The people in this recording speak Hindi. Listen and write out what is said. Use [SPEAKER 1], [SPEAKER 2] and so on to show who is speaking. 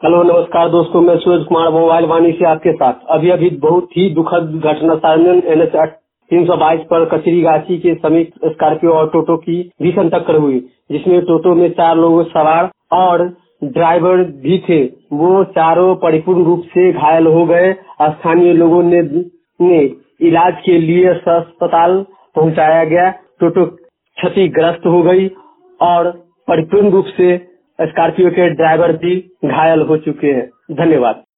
[SPEAKER 1] हेलो नमस्कार दोस्तों, मैं सूरज कुमार मोबाइल वाणी से आपके साथ। अभी बहुत ही दुखद घटना सामने NH 322 पर कचरीगाछी के समीप स्कॉर्पियो और टोटो की भीषण टक्कर हुई, जिसमें टोटो में 4 लोग सवार और ड्राइवर भी थे। वो चारों परिपूर्ण रूप से घायल हो गए। स्थानीय लोगों ने इलाज के लिए अस्पताल पहुंचाया गया। टोटो क्षतिग्रस्त हो गई और परिपूर्ण रूप से स्कॉर्पियो के ड्राइवर भी घायल हो चुके हैं। धन्यवाद।